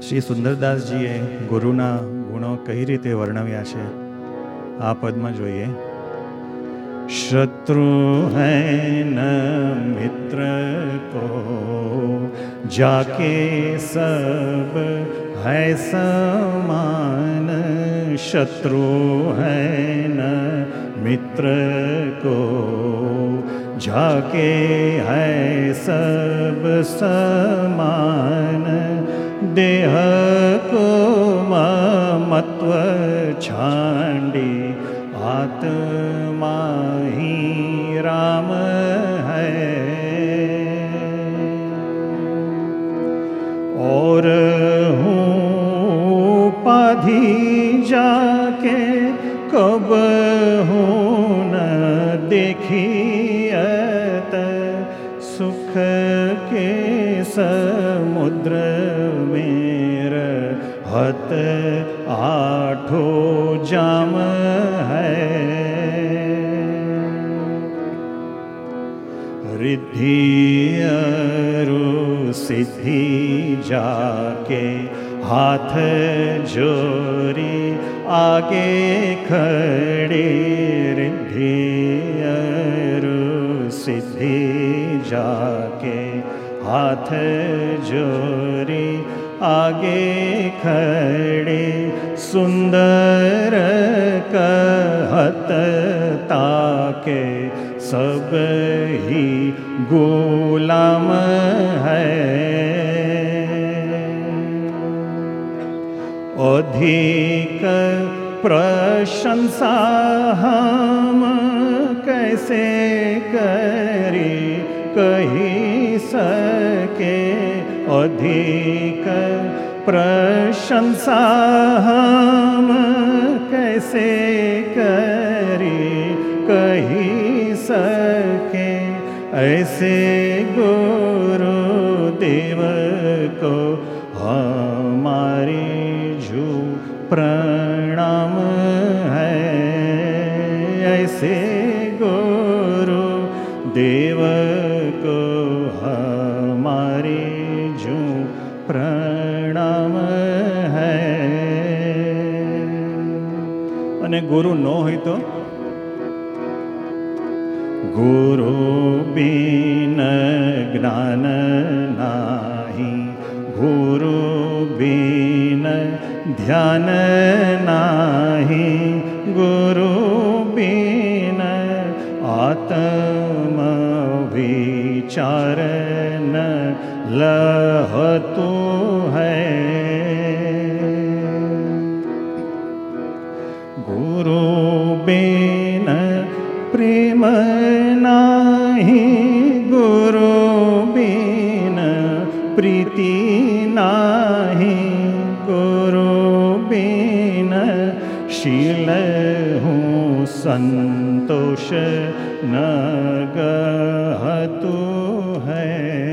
શ્રી સુંદરદાસજીએ ગુરુના ગુણો કઈ રીતે વર્ણવ્યા છે આ પદમાં જોઈએ. શત્રુ હૈ ન મિત્ર કો જાકે સબ હૈ સમાન. શત્રુ હૈ ન મિત્ર કો जाके है सब समान. देह को ममत्व छांडी आत्मा ही राम है. और हूँ पाधी जाके कब हूँ न देखी सुख के समुद्र में रहत आठो जाम है. रिद्धि अरु सिद्धि जाके हाथ जोरी आगे खड़े. रिद्धि अरु सिद्धि जाके हाथ जोरी आगे खड़े. सुंदर कहत ताके सब ही गुलाम है. अधिक प्रशंसा हम कैसे करी कही सके. अधिक प्रशंसा हम कैसे करी कही सके. ऐसे गुरुदेव को हमारी जू प्रणाम है. ऐसे गुरुदेव को हमारी जू प्रणाम है. અને ગુરુ ન હોય તો ગુરુ બિન જ્ઞાન નાહી. ગુરુ બિન ध्यान नाही. गुरु बिन आत्म विचार न लहतु है. गुरु बिन प्रेम नाही. गुरु बिन प्रीति नाही. गुरु बिन शील हूँ संतोष न गहतु है.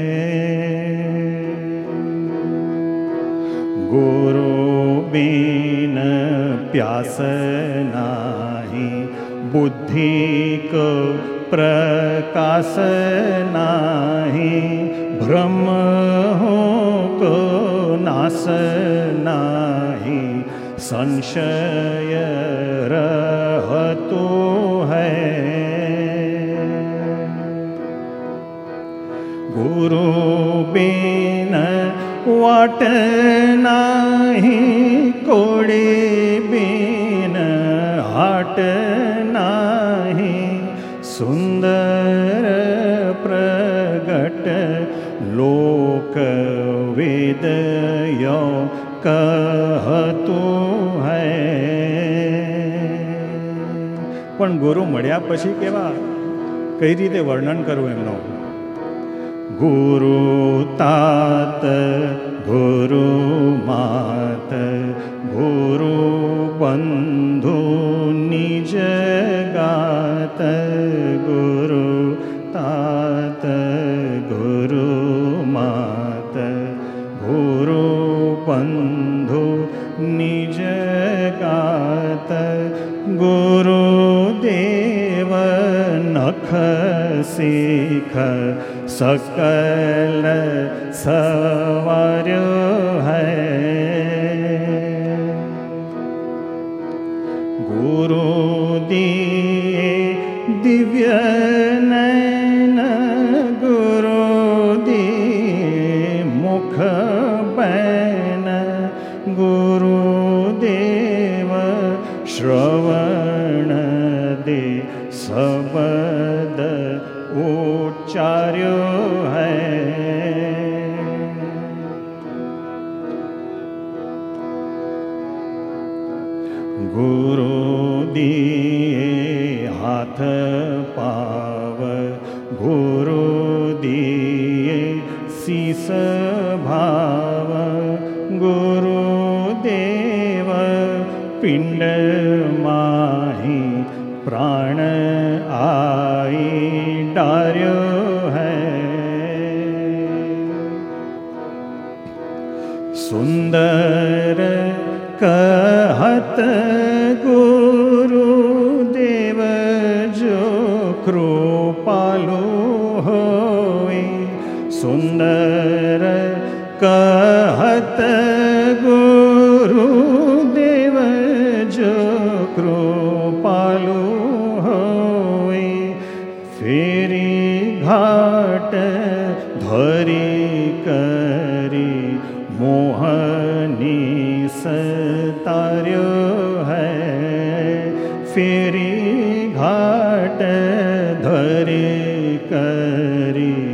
गुरु बिन प्यास नाही. बुद्धि को प्रकाश नाही. ब्रह्म हो को नाश नाही. संशय रहतु है. गुरु बिन वाट नाही. कोड़े बिन हाट नाही. सुंदर प्रगट लोक वेद यो कहतु है. પણ ગુરુ મળ્યા પછી કેવા કઈ રીતે વર્ણન કરવું એમનો. ગુરુ तात ગુરુ માત ગુરુ બંધુ નિજ ગાત. ગુરુ तात ગુરુ માત ગુરુ बंधु निज गात. गुरुदेव नख से सीख सकल सवार्यो है। गुरु दिए दिव्य नयन, गुरु दिए मुख बैन, गुरुदेव श्रवण दे शब्द उच्चार्यो है। गुरु दिए हाथ पाव, गुरु दिए शीस भाव, गुरुदेव पिंड माही प्राण आई डार्यो है। सुंदर कहत गुरुदेव जो कृपालु होए, सुंदर कहत गुरुदेव जो कृपालु होए, फेरी घाट धरी करी मोहनी सतार्यो है। फेरी घाट धरी करी